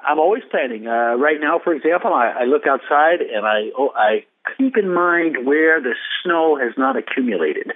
I'm always planning. Right now, for example, I look outside and I keep in mind where the snow has not accumulated.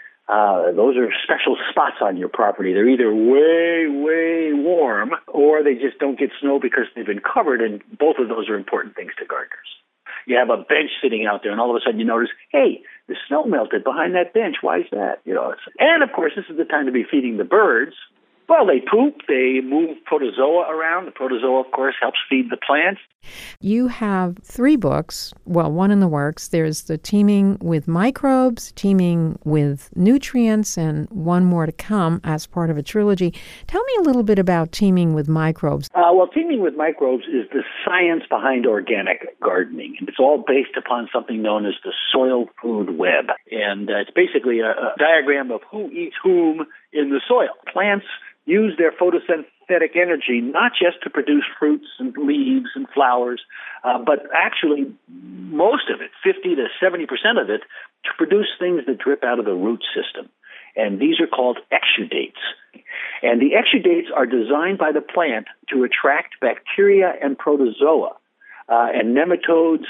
Those are special spots on your property. They're either way, way warm, or they just don't get snow because they've been covered, and both of those are important things to gardeners. You have a bench sitting out there, and all of a sudden you notice, hey, the snow melted behind that bench. Why is that? And of course, this is the time to be feeding the birds. Well, they poop, they move protozoa around. The protozoa, of course, helps feed the plants. You have 3 books, well, one in the works. There's the Teeming with Microbes, Teeming with Nutrients, and one more to come as part of a trilogy. Tell me a little bit about Teeming with Microbes. Well, Teeming with Microbes is the science behind organic gardening, and it's all based upon something known as the soil food web. And it's basically a diagram of who eats whom in the soil. Plants use their photosynthetic energy not just to produce fruits and leaves and flowers, but actually most of it, 50 to 70% of it, to produce things that drip out of the root system. And these are called exudates. And the exudates are designed by the plant to attract bacteria and protozoa, and nematodes,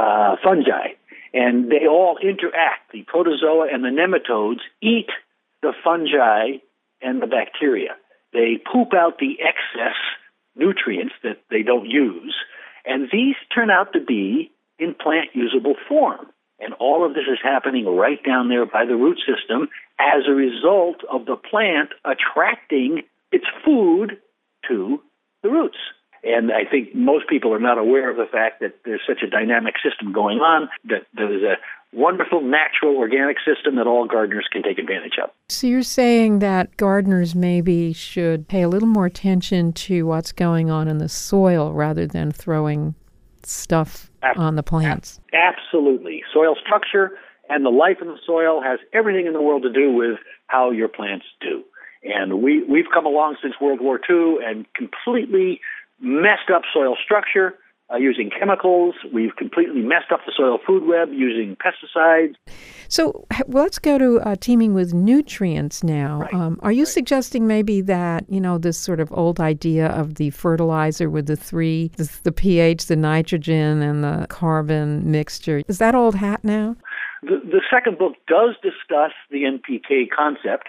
fungi. And they all interact. The protozoa and the nematodes eat the fungi and the bacteria. They poop out the excess nutrients that they don't use, and these turn out to be in plant-usable form. And all of this is happening right down there by the root system as a result of the plant attracting its food to the roots. And I think most people are not aware of the fact that there's such a dynamic system going on, that there's a wonderful, natural, organic system that all gardeners can take advantage of. So you're saying that gardeners maybe should pay a little more attention to what's going on in the soil rather than throwing stuff on the plants. Absolutely. Soil structure and the life in the soil has everything in the world to do with how your plants do. And we've come along since World War II and completely messed up soil structure using chemicals. We've completely messed up the soil food web using pesticides. So let's go to Teeming with Nutrients now. Right. Are you suggesting maybe that, this sort of old idea of the fertilizer with the pH, the nitrogen, and the carbon mixture, is that old hat now? The second book does discuss the NPK concept.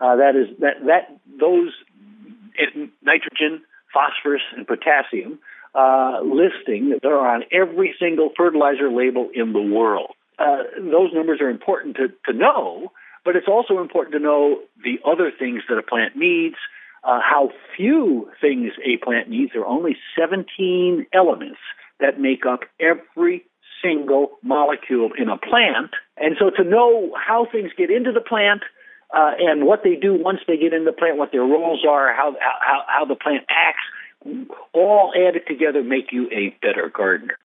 Those nitrogen, phosphorus, and potassium listing that are on every single fertilizer label in the world. Those numbers are important to know, but it's also important to know the other things that a plant needs, how few things a plant needs. There are only 17 elements that make up every single molecule in a plant. And so to know how things get into the plant and what they do once they get in the plant, what their roles are, how the plant acts, all added together make you a better gardener.